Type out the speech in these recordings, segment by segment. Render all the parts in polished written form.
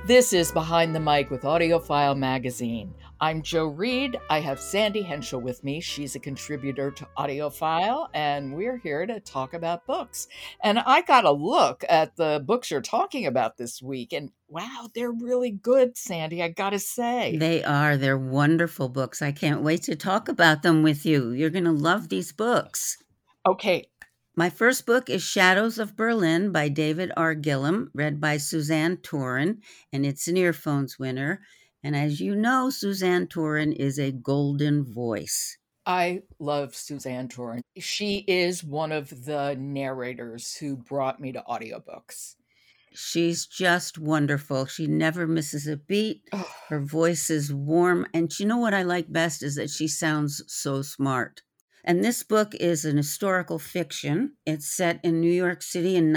This is Behind the Mic with AudioFile Magazine. I'm Joe Reed. I have Sandy Henschel with me. She's a contributor to AudioFile, and we're here to talk about books. And I got a look at the books you're talking about this week, and wow, they're really good, Sandy, I gotta say. They are. They're wonderful books. I can't wait to talk about them with you. You're going to love these books. Okay. My first book is Shadows of Berlin by David R. Gillam, read by Suzanne Toren, and it's an Earphones winner. And as you know, Suzanne Toren is a golden voice. I love Suzanne Toren. She is one of the narrators who brought me to audiobooks. She's just wonderful. She never misses a beat. Her voice is warm. And you know what I like best is that she sounds so smart. And this book is an historical fiction. It's set in New York City in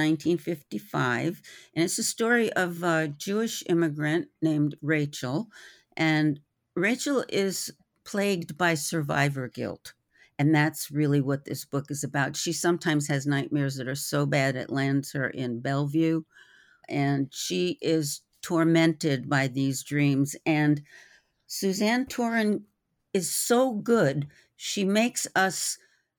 1955. And it's a story of a Jewish immigrant named Rachel. And Rachel is plagued by survivor guilt. And that's really what this book is about. She sometimes has nightmares that are so bad it lands her in Bellevue. And she is tormented by these dreams. And Suzanne Toren is so good. She makes us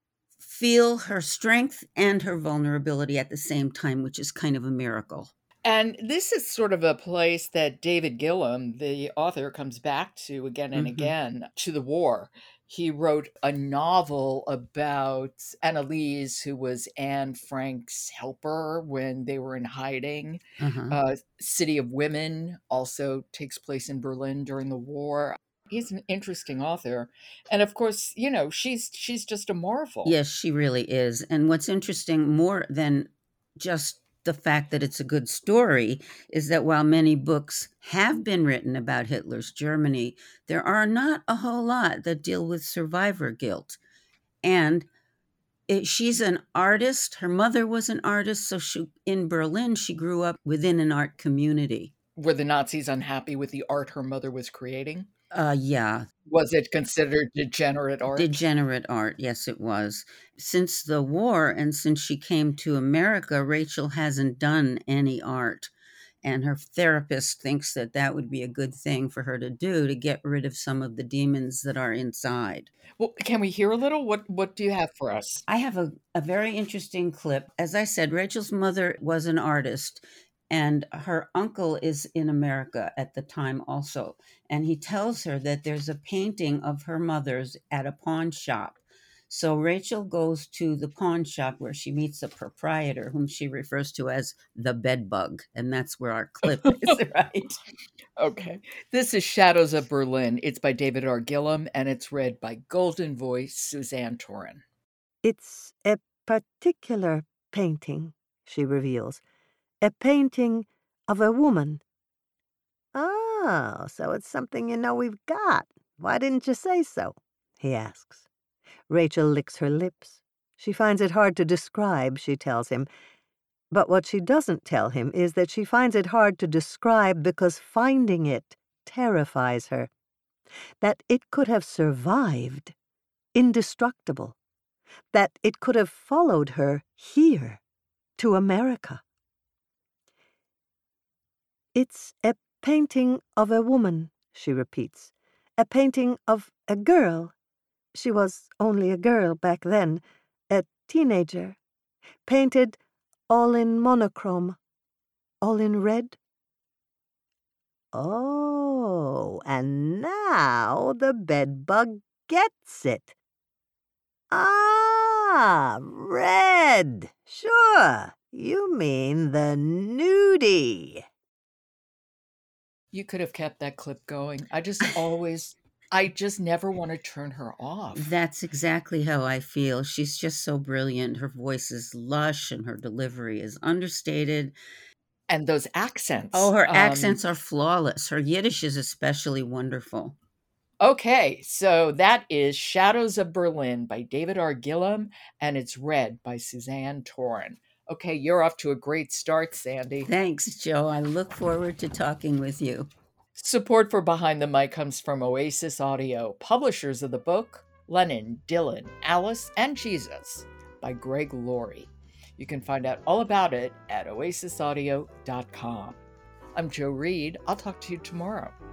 feel her strength and her vulnerability at the same time, which is kind of a miracle. And this is sort of a place that David Gillam, the author, comes back to again and again, to the war. He wrote a novel about Annalise, who was Anne Frank's helper when they were in hiding. City of Women also takes place in Berlin during the war. He's an interesting author. And of course, you know, she's just a marvel. Yes, she really is. And what's interesting more than just the fact that it's a good story is that while many books have been written about Hitler's Germany, there are not a whole lot that deal with survivor guilt. And she's an artist. Her mother was an artist. So in Berlin, she grew up within an art community. Were the Nazis unhappy with the art her mother was creating? Yeah. Was it considered degenerate art? Degenerate art, yes, it was. Since the war and since she came to America, Rachel hasn't done any art. And her therapist thinks that that would be a good thing for her to do to get rid of some of the demons that are inside. Well, can we hear a little? What do you have for us? I have a very interesting clip. As I said, Rachel's mother was an artist, and her uncle is in America at the time also. And he tells her that there's a painting of her mother's at a pawn shop. So Rachel goes to the pawn shop where she meets a proprietor whom she refers to as the bedbug. And that's where our clip is, right? Okay. This is Shadows of Berlin. It's by David R. Gillam, and it's read by golden voice Suzanne Toren. It's a particular painting, she reveals. A painting of a woman. Oh, so it's something you know we've got. Why didn't you say so? He asks. Rachel licks her lips. She finds it hard to describe, she tells him. But what she doesn't tell him is that she finds it hard to describe because finding it terrifies her. That it could have survived, indestructible. That it could have followed her here, to America. It's a painting of a woman, she repeats. A painting of a girl. She was only a girl back then, a teenager. Painted all in monochrome, all in red. Oh, and now the bedbug gets it. Ah, red. Sure, you mean the nudie. You could have kept that clip going. I just never want to turn her off. That's exactly how I feel. She's just so brilliant. Her voice is lush and her delivery is understated. And those accents. Oh, her accents are flawless. Her Yiddish is especially wonderful. Okay, so that is Shadows of Berlin by David R. Gillam, and it's read by Suzanne Toren. Okay, you're off to a great start, Sandy. Thanks, Joe. I look forward to talking with you. Support for Behind the Mic comes from Oasis Audio, publishers of the book Lennon, Dylan, Alice, and Jesus by Greg Laurie. You can find out all about it at oasisaudio.com. I'm Jo Reed. I'll talk to you tomorrow.